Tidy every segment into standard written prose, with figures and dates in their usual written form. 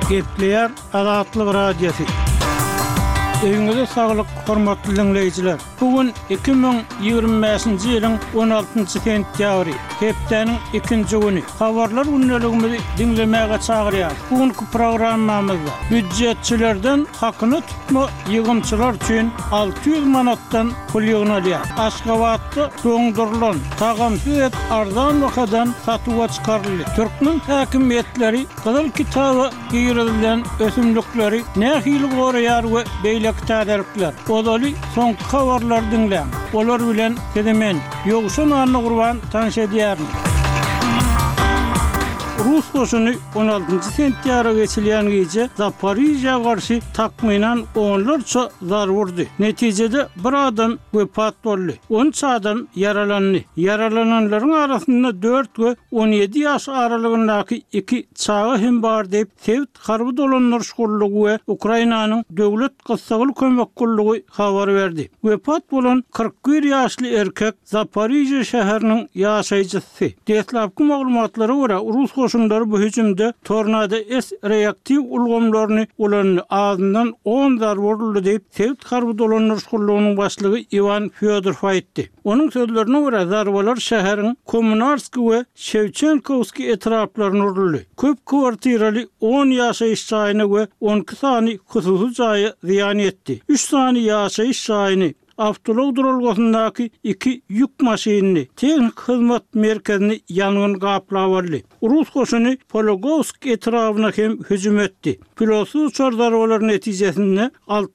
Gepleyer Azatlyk Radiosu. Öňüňizde saglyk, hormatly dinleýijiler. Bugün 2025-nji ýylyň 16-njy sentýabry, hepdeniň 2-nji güni. Habarlar günneligimizi dinlemäge çagyrýar. Bugünkü programmamyzda büdjetçilerden hakyny tutma ýygymçylar üçin 600 manatdan pul ýygnalýar. Aşgabatda doňdurulan tagamsız et arzan wakadan satyga çykaryldy. Türkmen häkimetleri Gyzyl kitaba giýirilen ösümlikleri nähili goraýar we beýlek täderikler. Odaly soňky habarlar dinleň. Olar bilen kedemen ýogşun anly gurban tanış edýärmi? Rus koşunu 16-njy sentýabra geçilýän gece Zaporizhga garşy takmynan onlarça zar vurdy. Netijede bir adam wepat boldy. 13 adam yaralandy. Yaralananlaryň arasynda 4 we 17 ýaş aralygyndaky 2 çagy hem bar diýip Sewit harby dolanlar şgullugy we Ukrainanyň döwlet gysgaly kömek gullugy habar berdi. Wepat bolan 41 ýaşly erkek Zaporizhia şäheriniň ýaşaýjysy. Detlapky maglumatlara görä Rus koşunları bu hücumda tornado reaktiv ulgamlaryny ulanny ağzından 10 zar vuruldy diýip Sewit harby dolanlar şgullugynyň başlygy Ivan Fyodorov aýtdy. Onun sözlerine göre zarbalar şäheriň Kommunarski we Shevchenkovski etraplaryna uruldy. Köp kwartiraly 10 ýaşaýyş jaýyny we 12 sany hususy jaýy ziýan etdi. 3 sany ýaşaýyş jaýyny Avtolog durulgasyndaky 2 yük maşinini teknik hyzmat merkezini ýangyn gaplawardy. Rus koşuny Pologovsk etrabyna hem hüjüm etdi. Pilotsuz uçar zarbalar netijesinde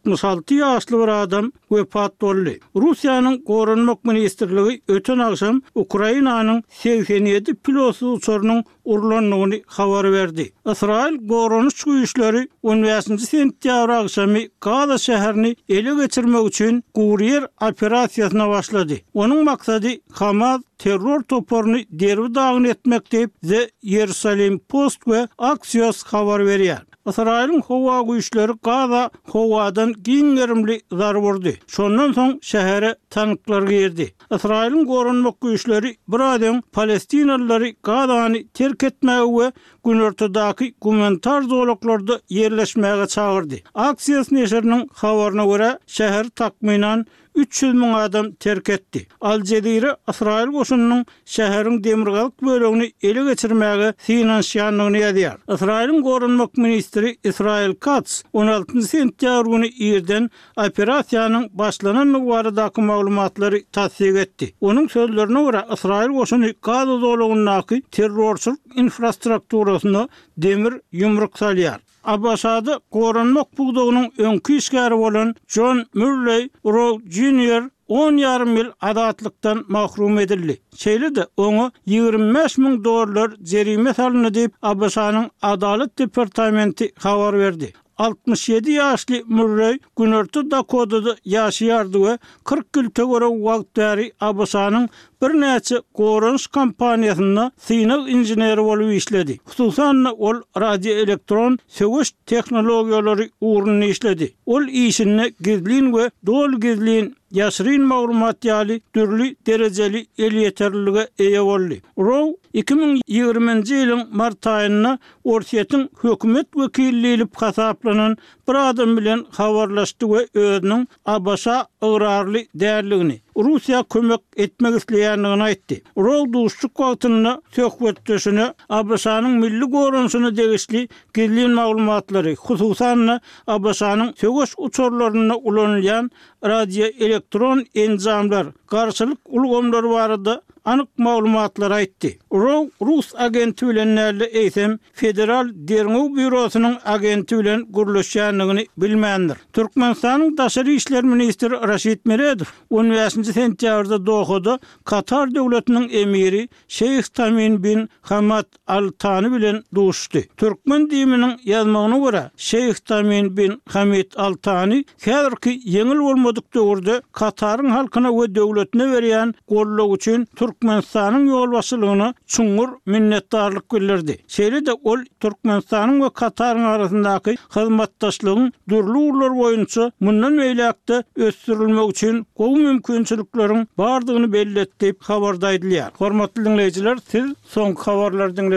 66 ýaşly bir adam wepat boldy. Russiýanyň Gorunmak ministrligi öten akşam Ukrainanyň 87 pilotsuz uçarynyň urulanlygyny habar berdi. Israil gorunuş güýçleri 15-nji sentýabr akşamy Gaza şäherini ele geçirmek üçin Gurier operasiýasyna başlady. Onuň maksady Hamas terror toparyny derbi dagyn etmek diýip The Jerusalem Post we Axios habar berýär. Israil'in hova güýçleri Gaza howadan giňerimli zar vurdy. Şondan soň şähere tanklar girdi. Israil'in gorunmak güýçleri bir adam Palestinalylary Gazany terk etmäge we günortadaky gumanitar zolaklarda yerleşmäge çagyrdy. Axios neşriniň habaryna görä şäher takmynan 300 000 adam terk etdi. Al Jazeera Israil goşunynyň şäheriň demirgalyk bölegini ele geçirmäge finansiýanlygyny ýazýar. Israil'in gorunmak ministri Israel Katz 16-njy sentýabr güni ýerden operasiýanyň başlananyny baradaky maglumatlary tasdik etdi. Onuň sözlerine görä Israil goşuny Gaza zolagyndaky terrorçylyk infrastrukturasyna demir ýumruk salýar. Abbasada gorunmak bugdagynyň öňkü işgäri bolan John Murray Rowe Jr. 10,5 ýyl adatlykdan mahrum edildi. Şeýle-de oňa $25,000 jerime salyny diýip Abbasanyň Adalet departamenti habar berdi. 67 ýaşly Murray Günorta Dakotada ýaşaýardy we 40 ýyl tögere wagt bäri Abbasanyň bir näçe gorunuş kampaniýasyna synak inженери bolup işledi. Hususan ol radio elektron söwüş tehnologiýalary uğruny işledi. Ol işini gizlin we dol gizlin ýaşyryn maglumat ýaly türli derejeli el ýeterliligi eýe boldy. Row 2020-nji ýylyň mart aýynda Orsiýetiň hökümet wekilliği hasaplanan bir adam bilen habarlaşdy we özüniň Abbasa ıgrarly därligini Russiýa kömek etmek isleýändigini aýtdy. Row duşluk wagtynda söhbetdeşini Abbasanyň milli gorunusyna degişli gizlin maglumatlary, hususan Abbasanyň söwüş uçurlaryna ulanylýan radio elektron enzamlar, garşylyk ulgamlary barada anyk maglumatlar aýtdy. Row Rus agenti bilen näle eýsem Federal Derňew Bürosynyň agenti bilen gurulýanlygyny bilmändir. Türkmenistanyň daşary işler ministri Raşid Meredov 15-nji sentýabrda Dohada Katar döwletiniň emiri Şeyh Tamim bin Hamad Al Thani bilen duşdy. Türkmen diýiminiň ýazmagyna görä Şeyh Tamim bin Hamad Al Thani häzirki ýeňil bolmadyk döwürde Kataryň halkyna we döwletine berýän golluk üçin Türkmenistanyň ýol başçylygyna çuňur minnetdarlyk bildirdi. Şeýle-de ol Türkmenistanyň we Kataryň arasyndaky hyzmatdaşlygyň dürli urlar boýunça mundan meýlekde ösdürilmek üçin gowy mümkinçilikleriň bardygyny belli etdi diýip habarda edilýär. Hormatly dinleýijiler, siz soňky habarlardan